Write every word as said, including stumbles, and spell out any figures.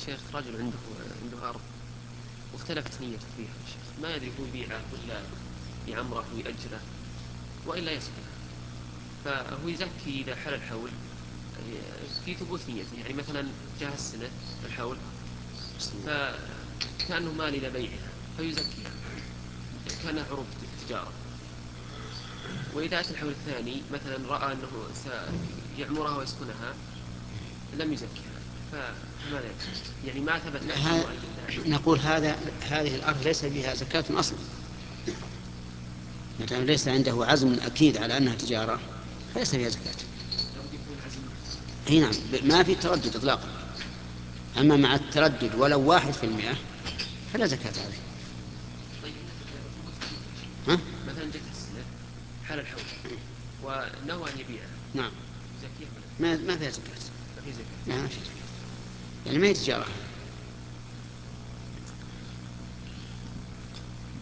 شيخ رجل عنده عنده أرض واختلفت نيته فيها يا شيخ، ما يدري هو يبيعه ولا يعمره ويأجره وإلا يسكنه، فهو يزكي إذا حل الحول في ثبوت نيته، يعني مثلا جاء السنة الحول فكأنه مال إلى بيعها فيزكيها كأنها عروض تجارة. وإذا أتى الحول الثاني مثلا رأى أنه سيعمرها ويسكنها لم يزكيها، فماذا يفعل؟ يعني ما ثبت له نقول هذا هذه الأرض ليس بها زكاة أصلا، مثلا ليس عنده عزم أكيد على أنها تجارة فليس فيها زكاة. اي نعم، ما في تردد إطلاقا. أما مع التردد ولو واحد في المئة فلا زكاة عليه. ها؟ مثلا جت السنة حال الحول ونوى أن يبيعها، نعم، زكية ما ما فيها زكاة. ما في زكاة. ما في زكاة، يعني ما هي تجارة.